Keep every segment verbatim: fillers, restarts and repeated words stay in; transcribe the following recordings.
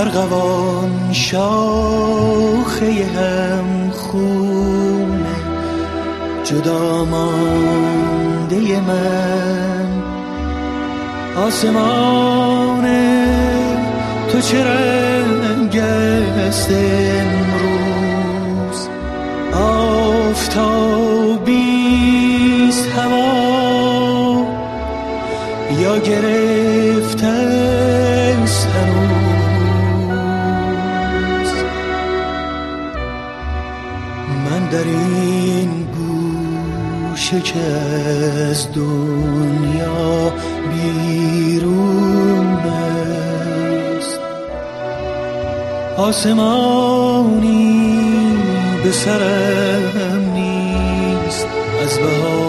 ارغوان شاخه هم خونه جدا مانده من، آسمان تو چه رنگ است امروز؟ آفتابیست هوا یا گرفته است هنوز؟ من در این گوشه که از دنیا بیرون است، آسمانی به سرم نیست، از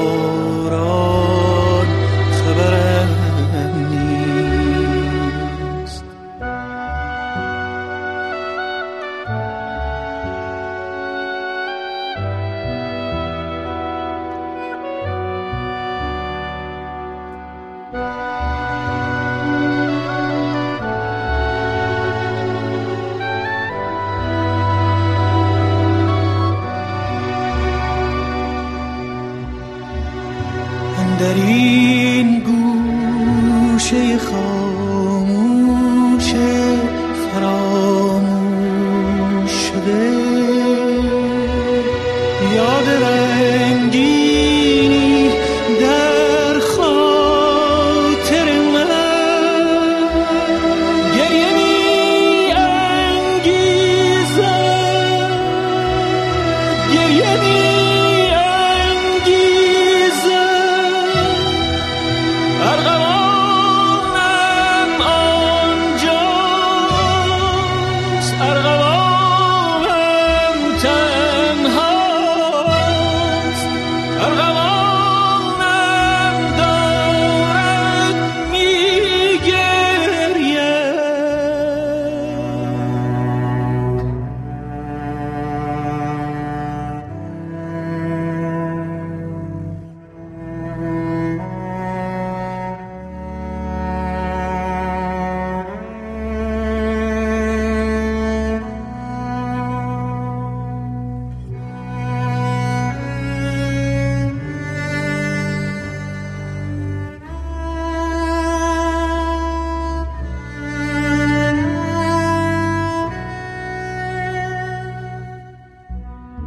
بهاران خبرم نیست. در این گوشه خاموش فراموش شده یاد رنگینی در خاطر من گریه می انگیزد، گریه می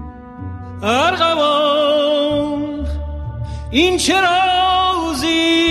ارغوان این چه رازی